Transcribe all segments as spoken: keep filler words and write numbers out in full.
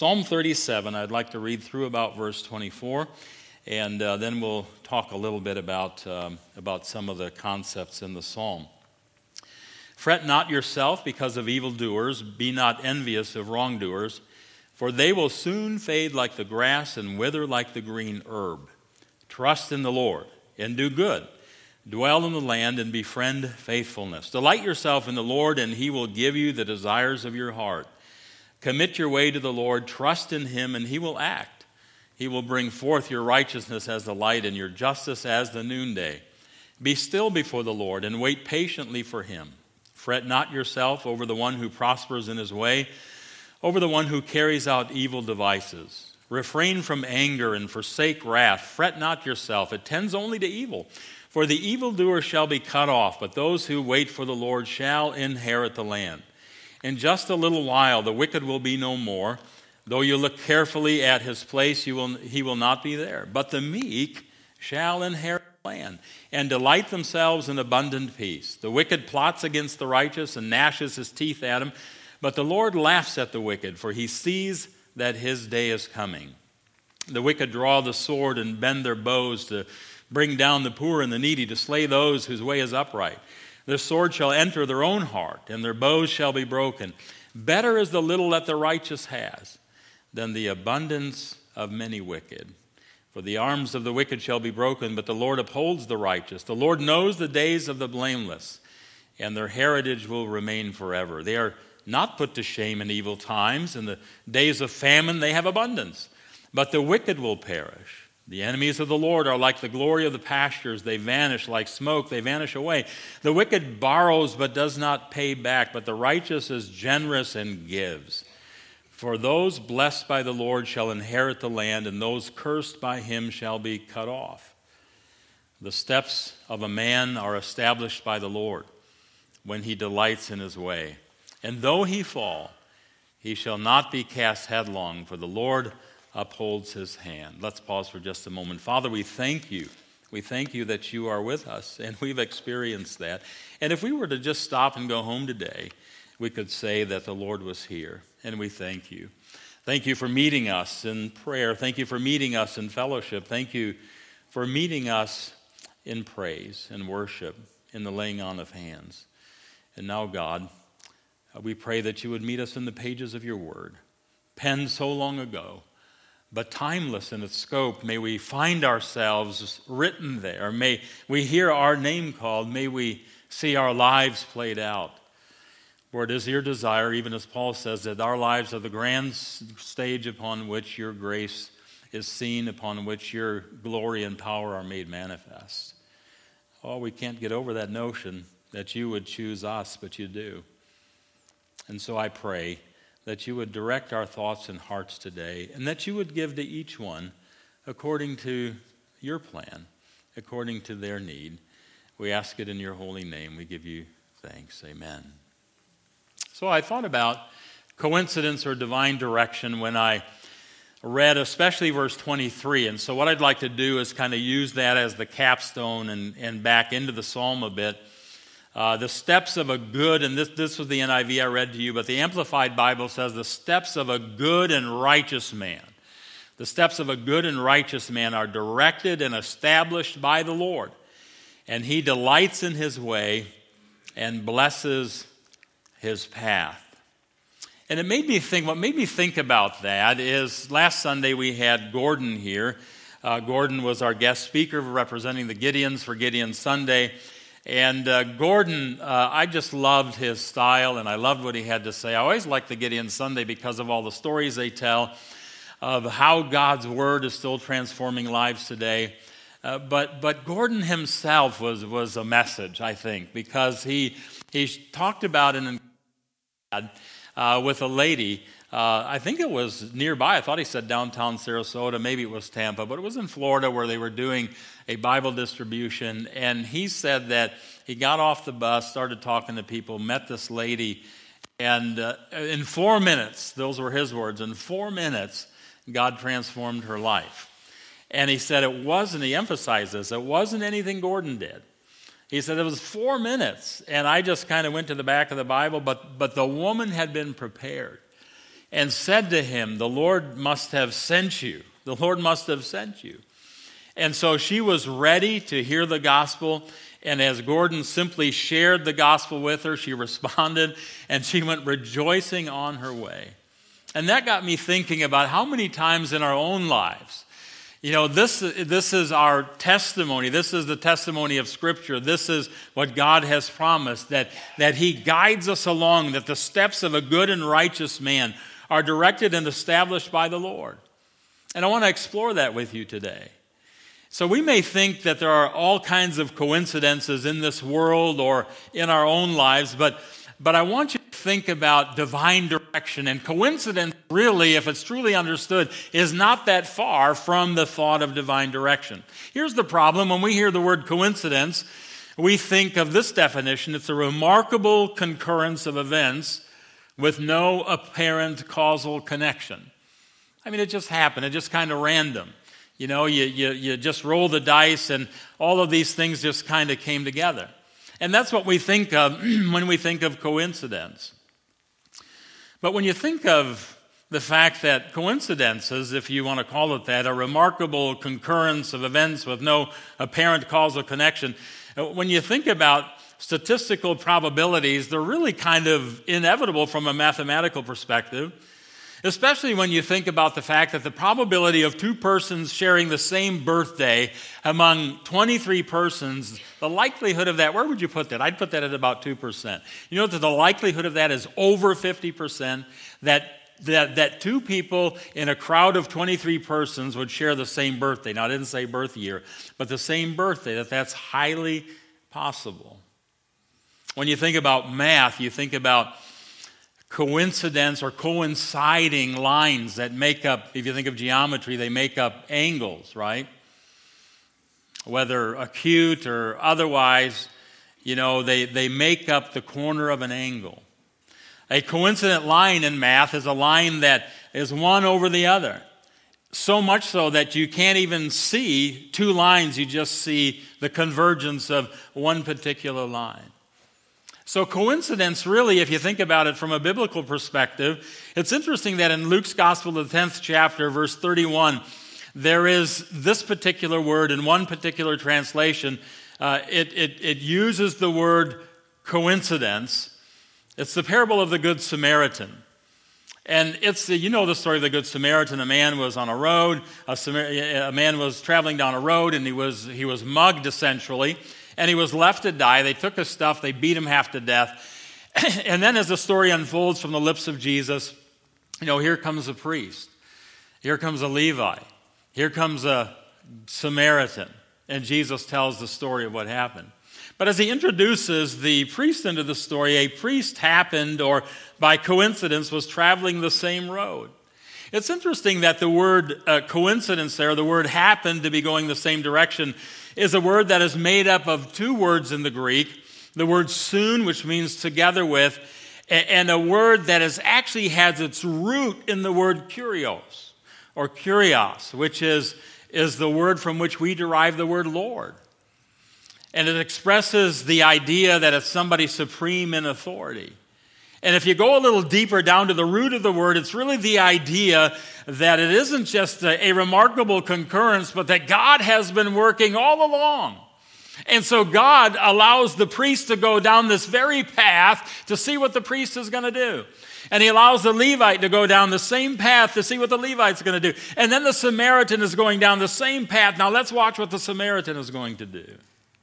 Psalm thirty-seven, I'd like to read through about verse twenty-four, and uh, then we'll talk a little bit about, um, about some of the concepts in the psalm. Fret not yourself because of evildoers, be not envious of wrongdoers, for they will soon fade like the grass and wither like the green herb. Trust in the Lord and do good. Dwell in the land and befriend faithfulness. Delight yourself in the Lord, and he will give you the desires of your heart. Commit your way to the Lord, trust in him, and he will act. He will bring forth your righteousness as the light and your justice as the noonday. Be still before the Lord and wait patiently for him. Fret not yourself over the one who prospers in his way, over the one who carries out evil devices. Refrain from anger and forsake wrath. Fret not yourself, it tends only to evil. For the evildoer shall be cut off, but those who wait for the Lord shall inherit the land. In just a little while the wicked will be no more. Though you look carefully at his place, you will, he will not be there. But the meek shall inherit the land and delight themselves in abundant peace. The wicked plots against the righteous and gnashes his teeth at him. But the Lord laughs at the wicked, for he sees that his day is coming. The wicked draw the sword and bend their bows to bring down the poor and the needy, to slay those whose way is upright. Their sword shall enter their own heart, and their bows shall be broken. Better is the little that the righteous has than the abundance of many wicked. For the arms of the wicked shall be broken, but the Lord upholds the righteous. The Lord knows the days of the blameless, and their heritage will remain forever. They are not put to shame in evil times. In the days of famine they have abundance, but the wicked will perish. The enemies of the Lord are like the glory of the pastures. They vanish like smoke. They vanish away. The wicked borrows but does not pay back, but the righteous is generous and gives. For those blessed by the Lord shall inherit the land, and those cursed by him shall be cut off. The steps of a man are established by the Lord when he delights in his way. And though he fall, he shall not be cast headlong, for the Lord upholds his hand. Let's pause for just a moment. Father, we thank you. We thank you that you are with us, and we've experienced that. And if we were to just stop and go home today, we could say that the Lord was here, and we thank you. Thank you for meeting us in prayer. Thank you for meeting us in fellowship. Thank you for meeting us in praise and worship, in the laying on of hands. And now, God, we pray that you would meet us in the pages of your word, penned so long ago, but timeless in its scope. May we find ourselves written there. May we hear our name called. May we see our lives played out. For it is your desire, even as Paul says, that our lives are the grand stage upon which your grace is seen, upon which your glory and power are made manifest. Oh, we can't get over that notion that you would choose us, but you do. And so I pray that you would direct our thoughts and hearts today, and that you would give to each one according to your plan, according to their need. We ask it in your holy name. We give you thanks. Amen. So I thought about coincidence or divine direction when I read especially verse twenty-three. And so what I'd like to do is kind of use that as the capstone and, and back into the psalm a bit. Uh, the steps of a good, and this, this was the N I V I read to you, but the Amplified Bible says the steps of a good and righteous man. The steps of a good and righteous man are directed and established by the Lord. And he delights in his way and blesses his path. And it made me think, what made me think about that is last Sunday we had Gordon here. Uh, Gordon was our guest speaker representing the Gideons for Gideon Sunday. And uh, Gordon, uh, I just loved his style, and I loved what he had to say. I always liked the Gideon Sunday because of all the stories they tell of how God's Word is still transforming lives today. Uh, but but Gordon himself was was a message, I think, because he he talked about an uh, with a lady. Uh, I think it was nearby. I thought he said downtown Sarasota. Maybe it was Tampa, but it was in Florida where they were doing a Bible distribution. And he said that he got off the bus, started talking to people, met this lady, and uh, in four minutes, those were his words, in four minutes, God transformed her life. And he said it wasn't, he emphasized this, it wasn't anything Gordon did. He said it was four minutes, and I just kind of went to the back of the Bible, but but the woman had been prepared. and said to him, "The Lord must have sent you. The Lord must have sent you." And so she was ready to hear the gospel. And as Gordon simply shared the gospel with her, she responded, and she went rejoicing on her way. And that got me thinking about how many times in our own lives, you know, this, this is our testimony. This is the testimony of Scripture. This is what God has promised, that, that He guides us along, that the steps of a good and righteous man are directed and established by the Lord. And I want to explore that with you today. So we may think that there are all kinds of coincidences in this world or in our own lives, but, but I want you to think about divine direction. And coincidence, really, if it's truly understood, is not that far from the thought of divine direction. Here's the problem. When we hear the word coincidence, we think of this definition. It's a remarkable concurrence of events with no apparent causal connection. I mean, it just happened. It just kind of random. You know, you, you, you just roll the dice and all of these things just kind of came together. And that's what we think of when we think of coincidence. But when you think of the fact that coincidences, if you want to call it that, a remarkable concurrence of events with no apparent causal connection, when you think about statistical probabilities, they're really kind of inevitable from a mathematical perspective. Especially when you think about the fact that the probability of two persons sharing the same birthday among twenty-three persons, the likelihood of that, where would you put that? I'd put that at about two percent. You know that the likelihood of that is over fifty percent, that, that, that two people in a crowd of twenty-three persons would share the same birthday. Now, I didn't say birth year, but the same birthday, that that's highly possible. When you think about math, you think about coincidence or coinciding lines that make up, if you think of geometry, they make up angles, right? Whether acute or otherwise, you know, they, they make up the corner of an angle. A coincident line in math is a line that is one over the other. So much so that you can't even see two lines, you just see the convergence of one particular line. So coincidence, really, if you think about it from a biblical perspective, it's interesting that in Luke's Gospel, the tenth chapter, verse thirty-one, there is this particular word in one particular translation. Uh, it, it, it uses the word coincidence. It's the parable of the Good Samaritan. And it's, the, you know the story of the Good Samaritan. A man was on a road, a, Samar- a man was traveling down a road, and he was he was mugged, essentially. And he was left to die. They took his stuff. They beat him half to death. And then as the story unfolds from the lips of Jesus, you know, here comes a priest. Here comes a Levi. Here comes a Samaritan. And Jesus tells the story of what happened. But as he introduces the priest into the story, a priest happened, or by coincidence, was traveling the same road. It's interesting that the word uh, coincidence there, the word happened to be going the same direction, is a word that is made up of two words in the Greek. The word soon, which means together with, and a word that is actually has its root in the word kurios, or kurios, which is, is the word from which we derive the word Lord. And it expresses the idea that it's somebody supreme in authority. And if you go a little deeper down to the root of the word, it's really the idea that it isn't just a, a remarkable concurrence, but that God has been working all along. And so God allows the priest to go down this very path to see what the priest is going to do. And he allows the Levite to go down the same path to see what the Levite's going to do. And then the Samaritan is going down the same path. Now let's watch what the Samaritan is going to do.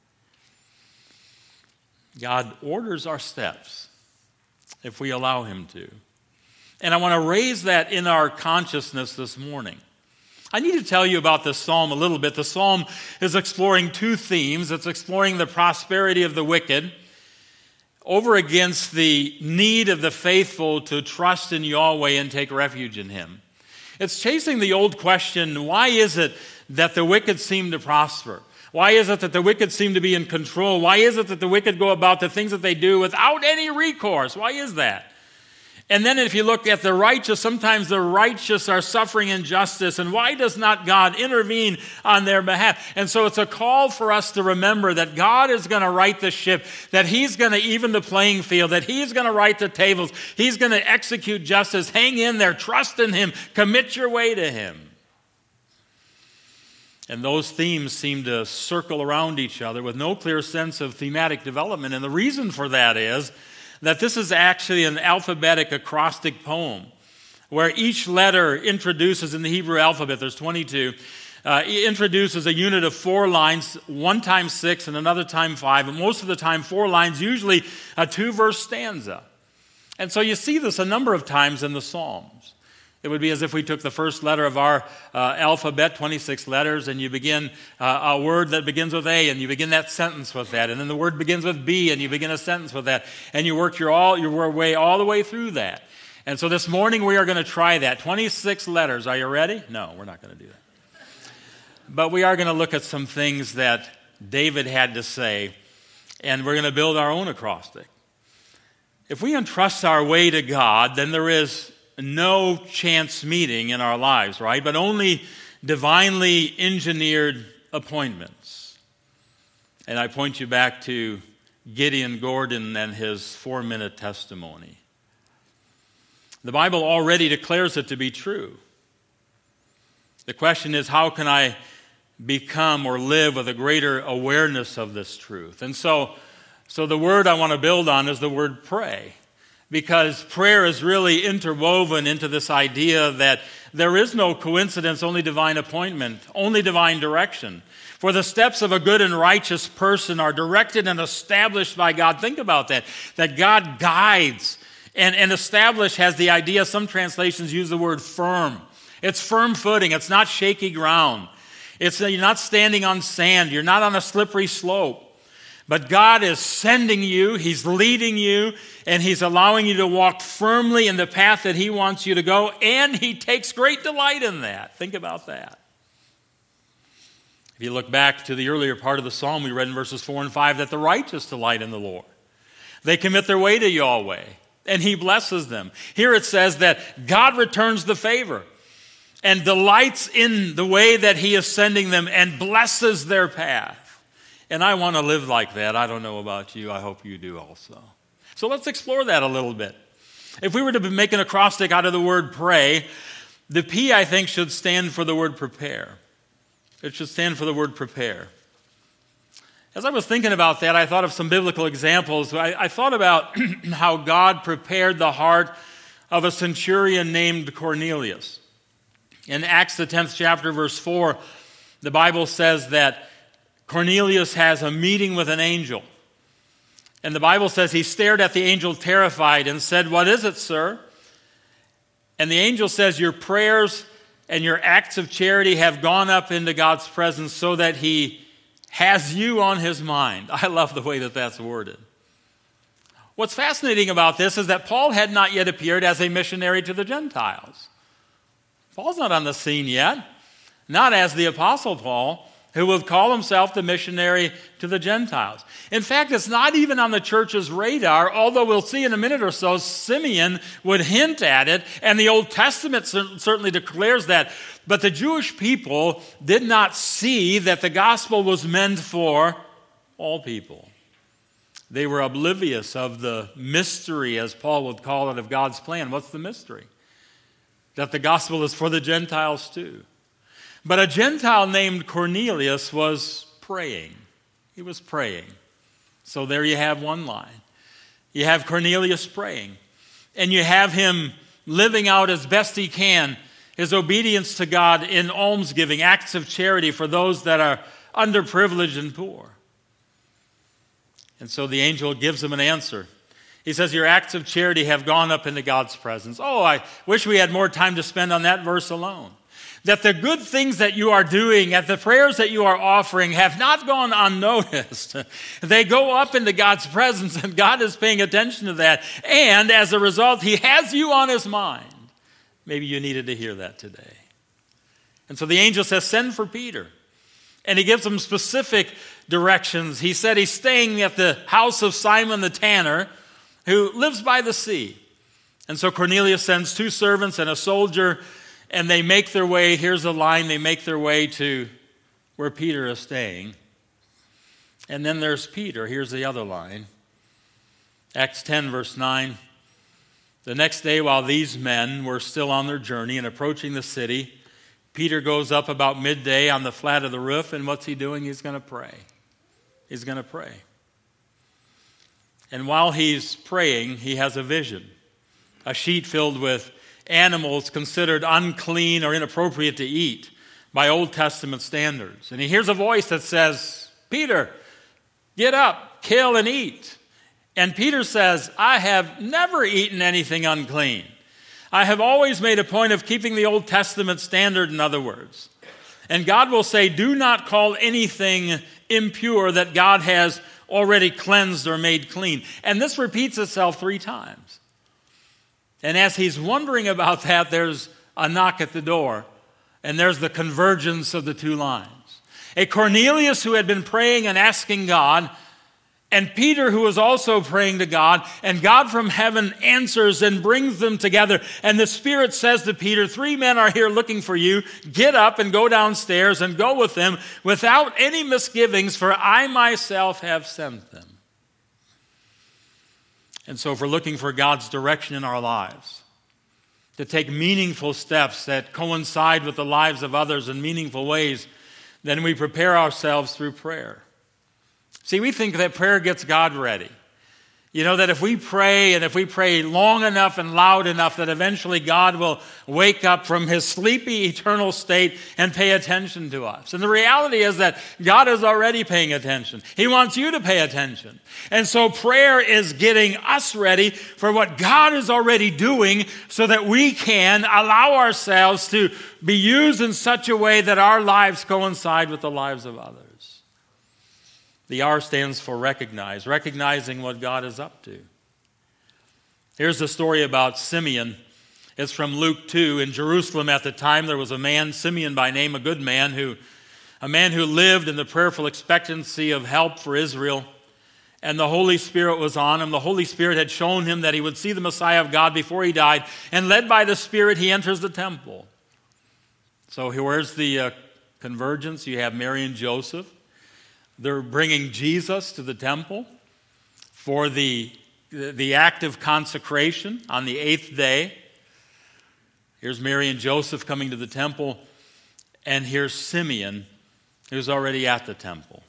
God orders our steps if we allow him to. And I want to raise that in our consciousness this morning. I need to tell you about this psalm a little bit. The psalm is exploring two themes. It's exploring the prosperity of the wicked over against the need of the faithful to trust in Yahweh and take refuge in him. It's chasing the old question, why is it that the wicked seem to prosper? Why is it that the wicked seem to be in control? Why is it that the wicked go about the things that they do without any recourse? Why is that? And then if you look at the righteous, sometimes the righteous are suffering injustice. And why does not God intervene on their behalf? And so it's a call for us to remember that God is going to right the ship, that he's going to even the playing field, that he's going to right the tables, he's going to execute justice. Hang in there, trust in him, commit your way to him. And those themes seem to circle around each other with no clear sense of thematic development. And the reason for that is that this is actually an alphabetic acrostic poem where each letter introduces, in the Hebrew alphabet, there's twenty-two, uh, introduces a unit of four lines, one time six and another time five, and most of the time four lines, usually a two-verse stanza. And so you see this a number of times in the Psalms. It would be as if we took the first letter of our uh, alphabet, twenty-six letters, and you begin uh, a word that begins with A, and you begin that sentence with that. And then the word begins with B, and you begin a sentence with that. And you work your, all, your way all the way through that. And so this morning we are going to try that. twenty-six letters. Are you ready? No, we're not going to do that. But we are going to look at some things that David had to say, and we're going to build our own acrostic. If we entrust our way to God, then there is no chance meeting in our lives, right? But only divinely engineered appointments. And I point you back to Gideon Gordon and his four-minute testimony. The Bible already declares it to be true. The question is, how can I become or live with a greater awareness of this truth? And so, so the word I want to build on is the word pray. Because prayer is really interwoven into this idea that there is no coincidence, only divine appointment, only divine direction. For the steps of a good and righteous person are directed and established by God. Think about that, that God guides and, and establish has the idea, some translations use the word firm. It's firm footing, it's not shaky ground. It's, you're not standing on sand, you're not on a slippery slope. But God is sending you, he's leading you, and he's allowing you to walk firmly in the path that he wants you to go, and he takes great delight in that. Think about that. If you look back to the earlier part of the psalm, we read in verses four and five that the righteous delight in the Lord. They commit their way to Yahweh, and he blesses them. Here it says that God returns the favor and delights in the way that he is sending them and blesses their path. And I want to live like that. I don't know about you. I hope you do also. So let's explore that a little bit. If we were to make an acrostic out of the word pray, the P, I think, should stand for the word prepare. It should stand for the word prepare. As I was thinking about that, I thought of some biblical examples. I, I thought about how God prepared the heart of a centurion named Cornelius. In Acts, the tenth chapter, verse four, the Bible says that Cornelius has a meeting with an angel. And the Bible says he stared at the angel terrified and said, "What is it, sir?" And the angel says, "Your prayers and your acts of charity have gone up into God's presence so that he has you on his mind." I love the way that that's worded. What's fascinating about this is that Paul had not yet appeared as a missionary to the Gentiles. Paul's not on the scene yet, not as the Apostle Paul, who will call himself the missionary to the Gentiles. In fact, it's not even on the church's radar, although we'll see in a minute or so, Simeon would hint at it, and the Old Testament certainly declares that. But the Jewish people did not see that the gospel was meant for all people. They were oblivious of the mystery, as Paul would call it, of God's plan. What's the mystery? That the gospel is for the Gentiles too. But a Gentile named Cornelius was praying. He was praying. So there you have one line. You have Cornelius praying. And you have him living out as best he can his obedience to God in almsgiving, acts of charity for those that are underprivileged and poor. And so the angel gives him an answer. He says, "Your acts of charity have gone up into God's presence." Oh, I wish we had more time to spend on that verse alone. That the good things that you are doing, and the prayers that you are offering have not gone unnoticed. They go up into God's presence, and God is paying attention to that. And as a result, he has you on his mind. Maybe you needed to hear that today. And so the angel says, "Send for Peter." And he gives him specific directions. He said he's staying at the house of Simon the tanner, who lives by the sea. And so Cornelius sends two servants and a soldier, and they make their way, here's the line, they make their way to where Peter is staying. And then there's Peter, here's the other line. Acts ten, verse nine. The next day, while these men were still on their journey and approaching the city, Peter goes up about midday on the flat of the roof, and what's he doing? He's going to pray. He's going to pray. And while he's praying, he has a vision. A sheet filled with animals considered unclean or inappropriate to eat by Old Testament standards. And he hears a voice that says, Peter, get up, kill and eat. And Peter says, I have never eaten anything unclean. I have always made a point of keeping the Old Testament standard, in other words. And God will say, do not call anything impure that God has already cleansed or made clean. And this repeats itself three times. And as he's wondering about that, there's a knock at the door. And there's the convergence of the two lines. A Cornelius who had been praying and asking God, and Peter who was also praying to God, and God from heaven answers and brings them together. And the Spirit says to Peter, three men are here looking for you. Get up and go downstairs and go with them without any misgivings, for I myself have sent them. And so if we're looking for God's direction in our lives, to take meaningful steps that coincide with the lives of others in meaningful ways, then we prepare ourselves through prayer. See, we think that prayer gets God ready. You know, that if we pray and if we pray long enough and loud enough, that eventually God will wake up from his sleepy eternal state and pay attention to us. And the reality is that God is already paying attention. He wants you to pay attention. And so prayer is getting us ready for what God is already doing so that we can allow ourselves to be used in such a way that our lives coincide with the lives of others. The R stands for recognize, recognizing what God is up to. Here's the story about Simeon. It's from Luke two. In Jerusalem at the time, there was a man, Simeon by name, a good man, who, a man who lived in the prayerful expectancy of help for Israel. And the Holy Spirit was on him. The Holy Spirit had shown him that he would see the Messiah of God before he died. And led by the Spirit, he enters the temple. So where's the uh, convergence? You have Mary and Joseph. They're bringing Jesus to the temple for the, the act of consecration on the eighth day. Here's Mary and Joseph coming to the temple, and here's Simeon, who's already at the temple.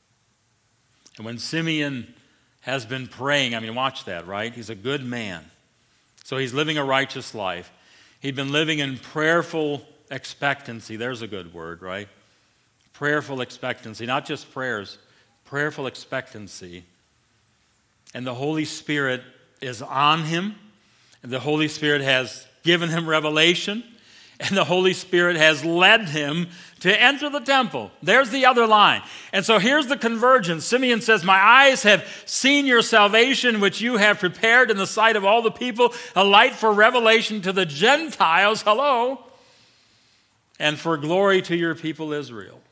And when Simeon has been praying, I mean, watch that, right? He's a good man. So he's living a righteous life. He'd been living in prayerful expectancy. There's a good word, right? Prayerful expectancy, not just prayers, prayerful expectancy. And the Holy Spirit is on him, and the Holy Spirit has given him revelation, and the Holy Spirit has led him to enter the temple. There's the other line. And so here's the convergence. Simeon says, my eyes have seen your salvation, which you have prepared in the sight of all the people, a light for revelation to the Gentiles, hello, and for glory to your people Israel.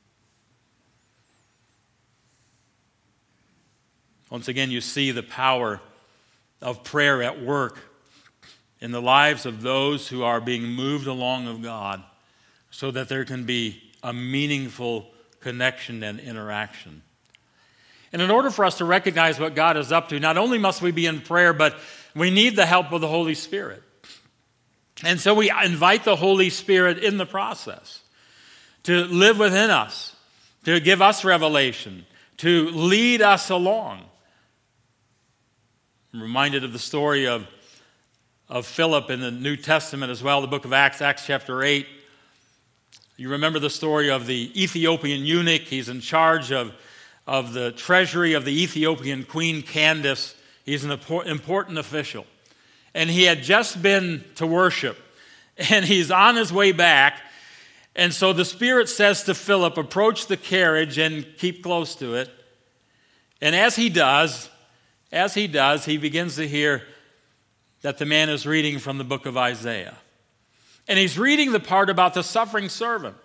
Once again, you see the power of prayer at work in the lives of those who are being moved along of God so that there can be a meaningful connection and interaction. And in order for us to recognize what God is up to, not only must we be in prayer, but we need the help of the Holy Spirit. And so we invite the Holy Spirit in the process to live within us, to give us revelation, to lead us along. I'm reminded of the story of, of Philip in the New Testament as well, the book of Acts, Acts chapter eight. You remember the story of the Ethiopian eunuch. He's in charge of, of the treasury of the Ethiopian queen Candace. He's an important official. And he had just been to worship, and he's on his way back. And so the Spirit says to Philip, approach the carriage and keep close to it. And as he does, As he does, he begins to hear that the man is reading from the book of Isaiah. And he's reading the part about the suffering servant.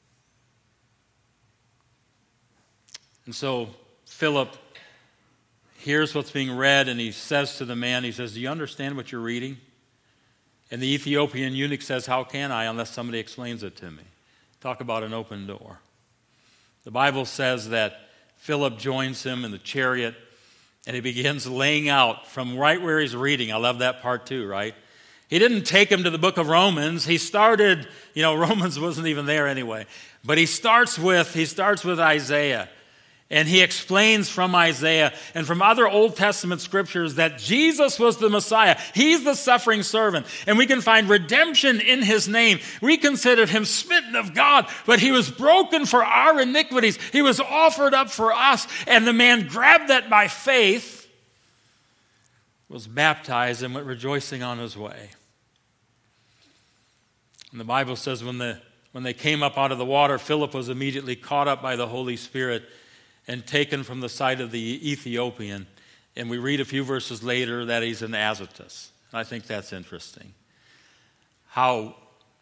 And so Philip, hears what's being read, and he says to the man, he says, do you understand what you're reading? And the Ethiopian eunuch says, how can I unless somebody explains it to me? Talk about an open door. The Bible says that Philip joins him in the chariot, and he begins laying out from right where he's reading. I love that part too, right? He didn't take him to the book of Romans. He started, you know, Romans wasn't even there anyway. But he starts with, he starts with Isaiah. And he explains from Isaiah and from other Old Testament scriptures that Jesus was the Messiah. He's the suffering servant. And we can find redemption in his name. We considered him smitten of God, but he was broken for our iniquities. He was offered up for us. And the man grabbed that by faith, was baptized, and went rejoicing on his way. And the Bible says when, the, when they came up out of the water, Philip was immediately caught up by the Holy Spirit and taken from the sight of the Ethiopian. And we read a few verses later that he's in Azotus. And I think that's interesting. How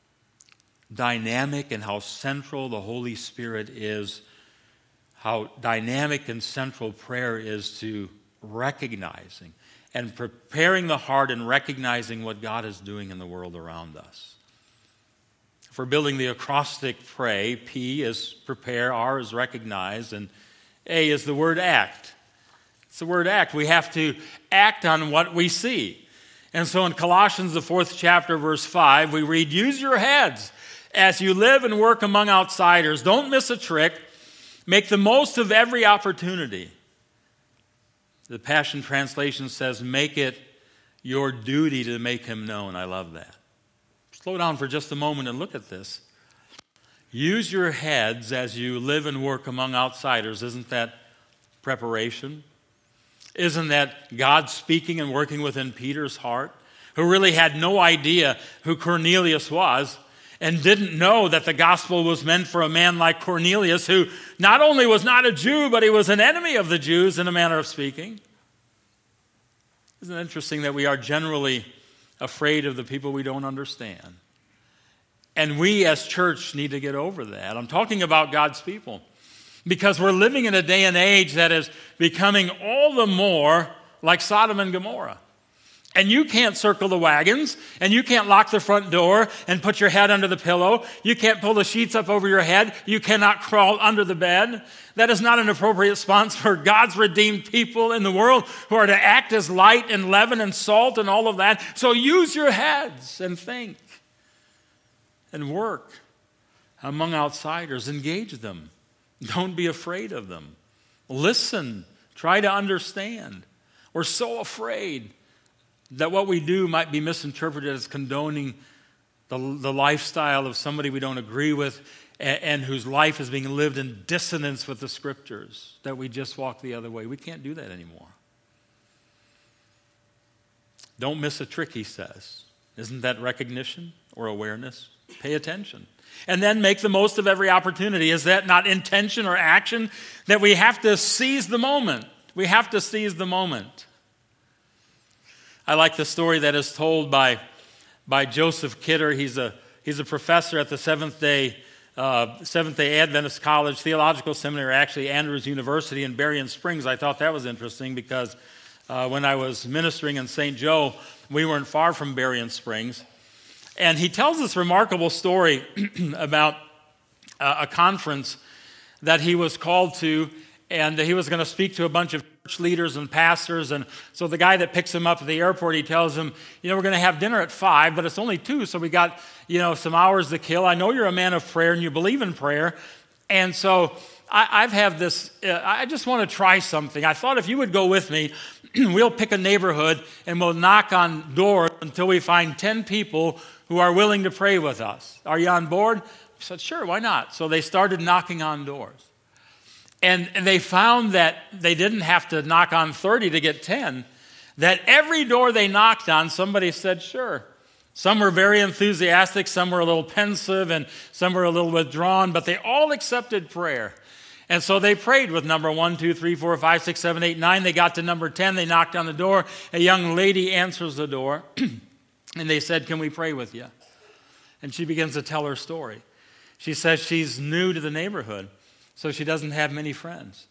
dynamic and how central the Holy Spirit is, how dynamic and central prayer is to recognizing and preparing the heart and recognizing what God is doing in the world around us. For building the acrostic pray, P is prepare, R is recognize, and A is the word act. It's the word act. We have to act on what we see. And so in Colossians, the fourth chapter, verse five, we read, use your heads as you live and work among outsiders. Don't miss a trick. Make the most of every opportunity. The Passion Translation says, make it your duty to make him known. I love that. Slow down for just a moment and look at this. Use your heads as you live and work among outsiders. Isn't that preparation? Isn't that God speaking and working within Peter's heart, who really had no idea who Cornelius was and didn't know that the gospel was meant for a man like Cornelius, who not only was not a Jew, but he was an enemy of the Jews in a manner of speaking? Isn't it interesting that we are generally afraid of the people we don't understand? And we as church need to get over that. I'm talking about God's people because we're living in a day and age that is becoming all the more like Sodom and Gomorrah. And you can't circle the wagons, and you can't lock the front door and put your head under the pillow. You can't pull the sheets up over your head. You cannot crawl under the bed. That is not an appropriate response for God's redeemed people in the world who are to act as light and leaven and salt and all of that. So use your heads and think and work among outsiders. Engage them. Don't be afraid of them. Listen. Try to understand. We're so afraid that what we do might be misinterpreted as condoning the, the lifestyle of somebody we don't agree with and, and whose life is being lived in dissonance with the scriptures, that we just walk the other way. We can't do that anymore. Don't miss a trick, he says. Isn't that recognition or awareness? Pay attention. And then make the most of every opportunity. Is that not intention or action? That we have to seize the moment. We have to seize the moment. I like the story that is told by, by Joseph Kidder. He's a, he's a professor at the Seventh-day uh, Seventh-day Adventist College Theological Seminary, actually Andrews University in Berrien Springs. I thought that was interesting because uh, when I was ministering in Saint Joe, we weren't far from Berrien Springs. And he tells this remarkable story about uh, a conference that he was called to, and he was going to speak to a bunch of church leaders and pastors. And so the guy that picks him up at the airport, he tells him, you know, we're going to have dinner at five, but it's only two, so we got, you know, some hours to kill. I know you're a man of prayer and you believe in prayer. And so I, I've had this, uh, I just want to try something. I thought if you would go with me, we'll pick a neighborhood and we'll knock on doors until we find ten people who are willing to pray with us. Are you on board? I said, sure, why not? So they started knocking on doors. And, and they found that they didn't have to knock on thirty to get ten, that every door they knocked on, somebody said, sure. Some were very enthusiastic, some were a little pensive, and some were a little withdrawn, but they all accepted prayer. And so they prayed with number one, two, three, four, five, six, seven, eight, nine. They got to number ten, they knocked on the door. A young lady answers the door, and they said, can we pray with you? And she begins to tell her story. She says she's new to the neighborhood, so she doesn't have many friends.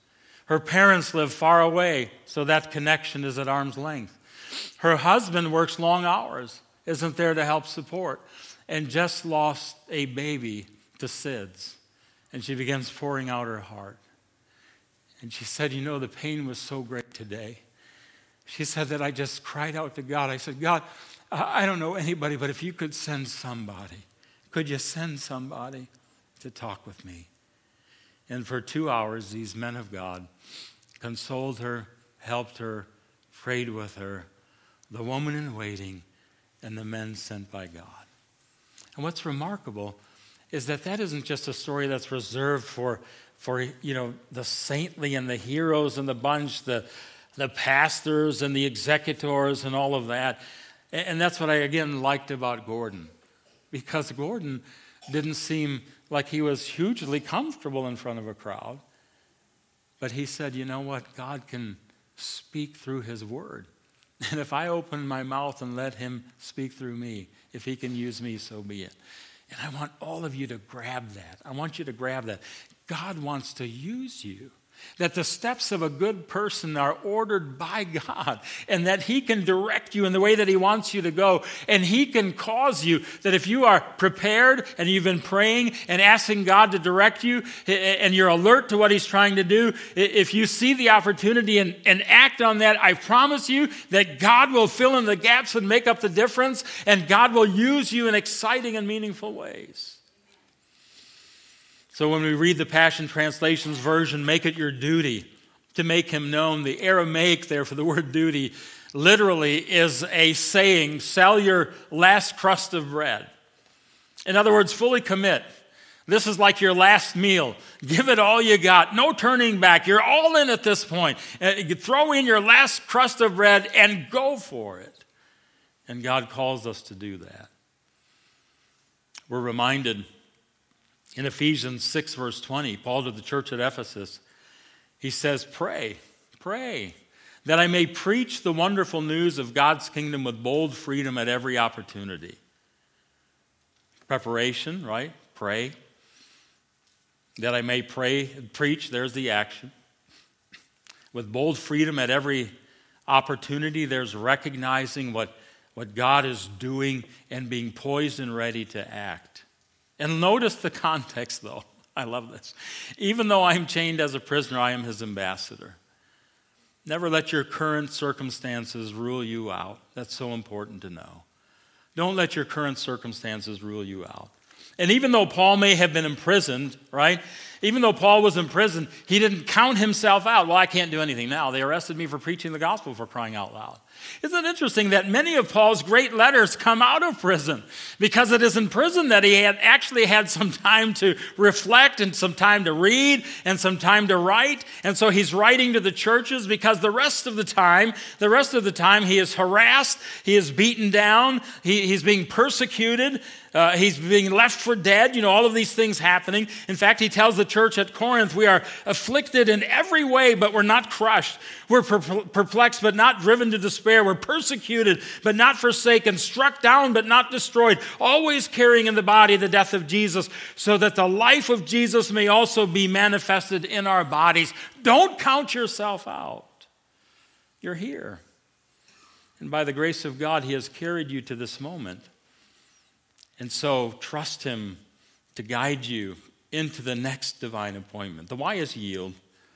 Her parents live far away, so that connection is at arm's length. Her husband works long hours, isn't there to help support, and just lost a baby to S I D S. And she begins pouring out her heart. And she said, you know, the pain was so great today. She said that I just cried out to God. I said, God, I don't know anybody, but if you could send somebody, could you send somebody to talk with me? And for two hours, these men of God consoled her, helped her, prayed with her, the woman in waiting, and the men sent by God. And what's remarkable is that that isn't just a story that's reserved for, for you know, the saintly and the heroes and the bunch, the, the pastors and the executors and all of that. And that's what I, again, liked about Gordon. Because Gordon didn't seem like he was hugely comfortable in front of a crowd. But he said, you know what? God can speak through his word. And if I open my mouth and let him speak through me, if he can use me, so be it. And I want all of you to grab that. I want you to grab that. God wants to use you. That the steps of a good person are ordered by God, and that he can direct you in the way that he wants you to go. And he can cause you that if you are prepared and you've been praying and asking God to direct you and you're alert to what he's trying to do, if you see the opportunity and, and act on that, I promise you that God will fill in the gaps and make up the difference, and God will use you in exciting and meaningful ways. So when we read the Passion Translation's version, make it your duty to make him known. The Aramaic there for the word duty literally is a saying, sell your last crust of bread. In other words, fully commit. This is like your last meal. Give it all you got. No turning back. You're all in at this point. You throw in your last crust of bread and go for it. And God calls us to do that. We're reminded in Ephesians six, verse twenty, Paul to the church at Ephesus, he says, pray, pray, that I may preach the wonderful news of God's kingdom with bold freedom at every opportunity. Preparation, right? Pray. That I may pray, preach, there's the action. With bold freedom at every opportunity, there's recognizing what, what God is doing and being poised and ready to act. And notice the context, though. I love this. Even though I am chained as a prisoner, I am his ambassador. Never let your current circumstances rule you out. That's so important to know. Don't let your current circumstances rule you out. And even though Paul may have been imprisoned, right? Even though Paul was in prison, he didn't count himself out. Well, I can't do anything now. They arrested me for preaching the gospel, for crying out loud. Isn't it interesting that many of Paul's great letters come out of prison? Because it is in prison that he had actually had some time to reflect and some time to read and some time to write. And so he's writing to the churches because the rest of the time, the rest of the time he is harassed, he is beaten down, he, he's being persecuted, uh, he's being left for dead, you know, all of these things happening. In fact, he tells the church at Corinth, we are afflicted in every way, but we're not crushed. We're perplexed, but not driven to despair. We're persecuted, but not forsaken, struck down, but not destroyed, always carrying in the body the death of Jesus, so that the life of Jesus may also be manifested in our bodies. Don't count yourself out. You're here. And by the grace of God, he has carried you to this moment. And so trust him to guide you into the next divine appointment. The why is yield.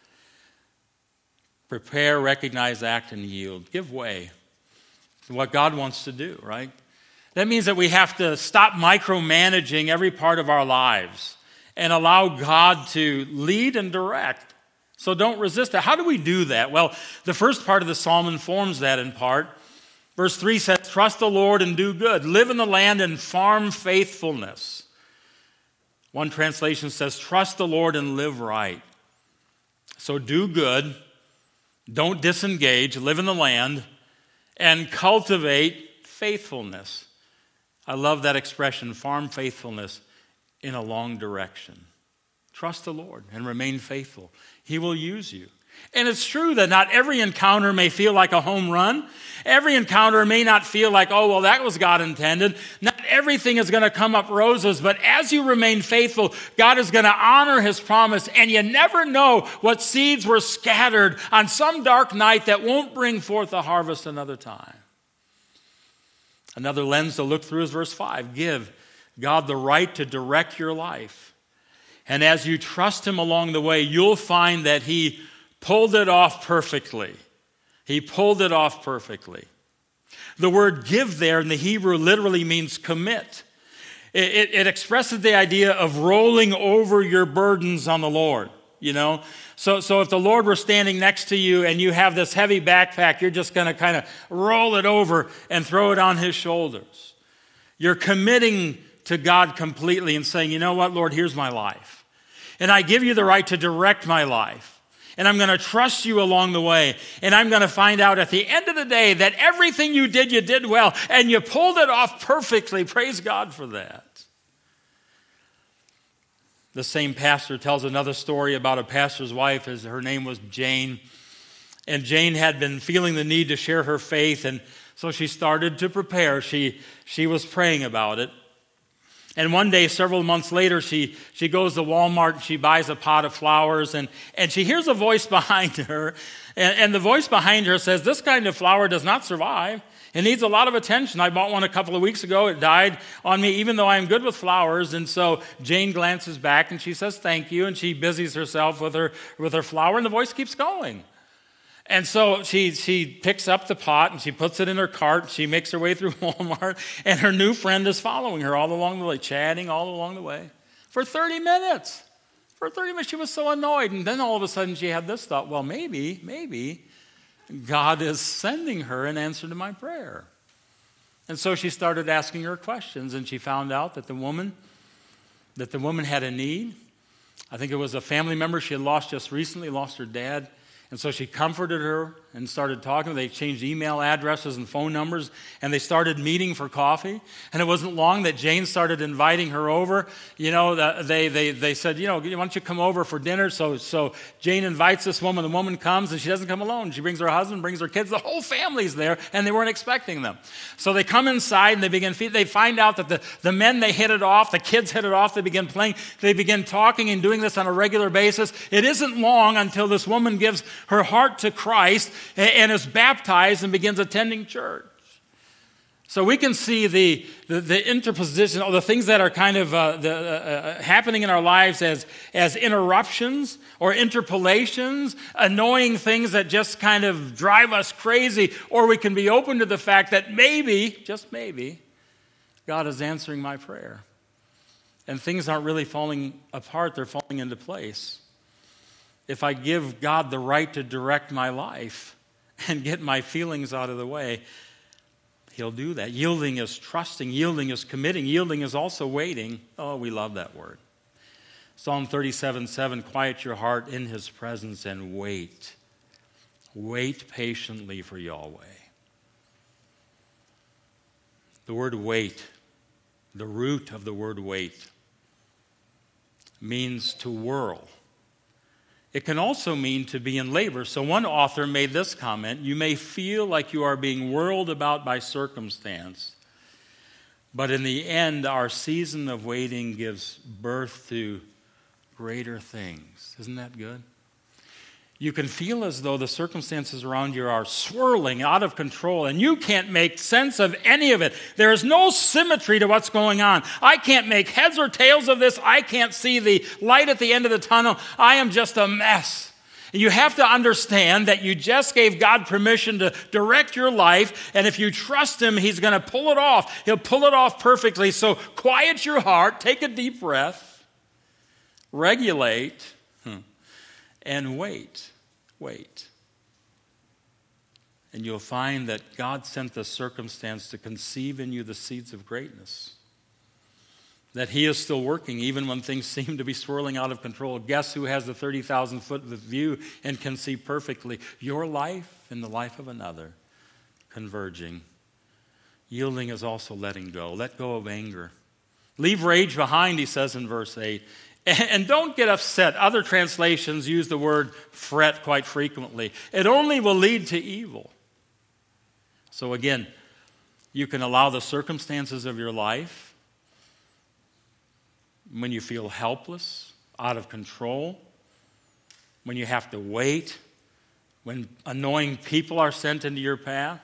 Prepare, recognize, act, and yield. Give way to what God wants to do, right? That means that we have to stop micromanaging every part of our lives and allow God to lead and direct. So don't resist it. How do we do that? Well, the first part of the psalm informs that in part. Verse three says, trust the Lord and do good. Live in the land and farm faithfulness. One translation says, trust the Lord and live right. So do good. Don't disengage. Live in the land and cultivate faithfulness. I love that expression, farm faithfulness in a long direction. Trust the Lord and remain faithful. He will use you. And it's true that not every encounter may feel like a home run. Every encounter may not feel like, oh, well, that was God intended. Not every everything is going to come up roses, but as you remain faithful, God is going to honor his promise, and you never know what seeds were scattered on some dark night that won't bring forth a harvest another time. Another lens to look through is verse five. Give God the right to direct your life. And as you trust him along the way, you'll find that he pulled it off perfectly. He pulled it off perfectly. The word give there in the Hebrew literally means commit. It, it, it expresses the idea of rolling over your burdens on the Lord, you know. So, so if the Lord were standing next to you and you have this heavy backpack, you're just going to kind of roll it over and throw it on his shoulders. You're committing to God completely and saying, you know what, Lord, here's my life. And I give you the right to direct my life. And I'm going to trust you along the way. And I'm going to find out at the end of the day that everything you did, you did well. And you pulled it off perfectly. Praise God for that. The same pastor tells another story about a pastor's wife. As her name was Jane. And Jane had been feeling the need to share her faith. And so she started to prepare. She, she was praying about it. And one day, several months later, she, she goes to Walmart and she buys a pot of flowers, and, and she hears a voice behind her. And, and the voice behind her says, this kind of flower does not survive. It needs a lot of attention. I bought one a couple of weeks ago. It died on me, even though I'm good with flowers. And so Jane glances back and she says, thank you. And she busies herself with her, with her flower, and the voice keeps going. And so she she picks up the pot and she puts it in her cart. She makes her way through Walmart, and her new friend is following her all along the way, chatting all along the way for thirty minutes. For thirty minutes, she was so annoyed. And then all of a sudden she had this thought, well, maybe, maybe God is sending her an answer to my prayer. And so she started asking her questions, and she found out that the woman, that the woman had a need. I think it was a family member she had lost just recently, lost her dad. And so she comforted her and started talking. They changed email addresses and phone numbers, and they started meeting for coffee. And it wasn't long that Jane started inviting her over. You know, they they they said, you know, why don't you come over for dinner? So so Jane invites this woman. The woman comes, and she doesn't come alone. She brings her husband, brings her kids. The whole family's there, and they weren't expecting them. So they come inside, and they begin feeding. They find out that the, the men, they hit it off. The kids hit it off. They begin playing. They begin talking and doing this on a regular basis. It isn't long until this woman gives her heart to Christ and is baptized and begins attending church. So we can see the, the, the interposition, or the things that are kind of uh, the, uh, happening in our lives as, as interruptions or interpolations, annoying things that just kind of drive us crazy, or we can be open to the fact that maybe, just maybe, God is answering my prayer. And things aren't really falling apart, they're falling into place. If I give God the right to direct my life and get my feelings out of the way, he'll do that. Yielding is trusting. Yielding is committing. Yielding is also waiting. Oh, we love that word. Psalm thirty-seven seven, quiet your heart in his presence and wait. Wait patiently for Yahweh. The word wait, the root of the word wait, means to whirl. It can also mean to be in labor. So one author made this comment: you may feel like you are being whirled about by circumstance, but in the end, our season of waiting gives birth to greater things. Isn't that good? You can feel as though the circumstances around you are swirling out of control, and you can't make sense of any of it. There is no symmetry to what's going on. I can't make heads or tails of this. I can't see the light at the end of the tunnel. I am just a mess. And you have to understand that you just gave God permission to direct your life, and if you trust him, he's going to pull it off. He'll pull it off perfectly. So quiet your heart, take a deep breath, regulate, and wait. Wait. And you'll find that God sent the circumstance to conceive in you the seeds of greatness. That he is still working even when things seem to be swirling out of control. Guess who has the thirty thousand foot view and can see perfectly? Your life and the life of another converging. Yielding is also letting go. Let go of anger. Leave rage behind, he says in verse eight. And don't get upset. Other translations use the word fret quite frequently. It only will lead to evil. So again, you can allow the circumstances of your life when you feel helpless, out of control, when you have to wait, when annoying people are sent into your path.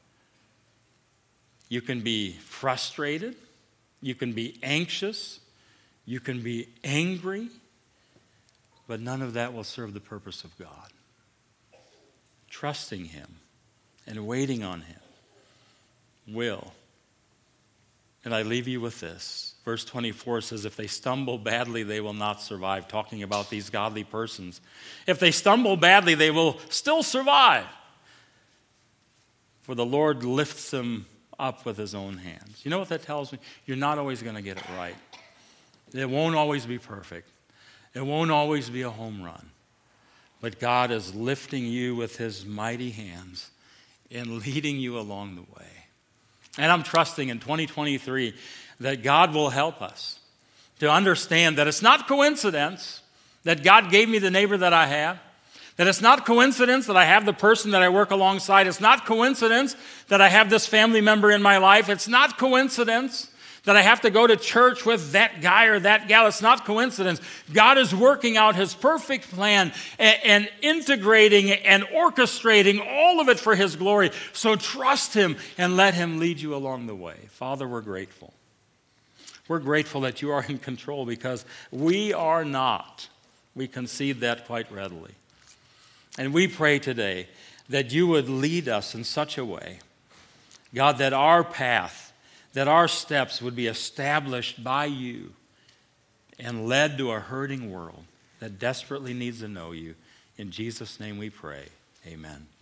You can be frustrated. You can be anxious. You can be angry. But none of that will serve the purpose of God. Trusting Him and waiting on Him will. And I leave you with this. Verse twenty-four says, if they stumble badly, they will not survive. Talking about these godly persons. If they stumble badly, they will still survive. For the Lord lifts them up with His own hands. You know what that tells me? You're not always going to get it right. It won't always be perfect. It won't always be a home run. But God is lifting you with His mighty hands and leading you along the way. And I'm trusting in twenty twenty-three that God will help us to understand that it's not coincidence that God gave me the neighbor that I have. That it's not coincidence that I have the person that I work alongside. It's not coincidence that I have this family member in my life. It's not coincidence that I have to go to church with that guy or that gal. It's not coincidence. God is working out His perfect plan and, and integrating and orchestrating all of it for His glory. So trust Him and let Him lead you along the way. Father, we're grateful. We're grateful that You are in control because we are not. We concede that quite readily. And we pray today that You would lead us in such a way, God, that our path, that our steps would be established by You and led to a hurting world that desperately needs to know You. In Jesus' name we pray. Amen.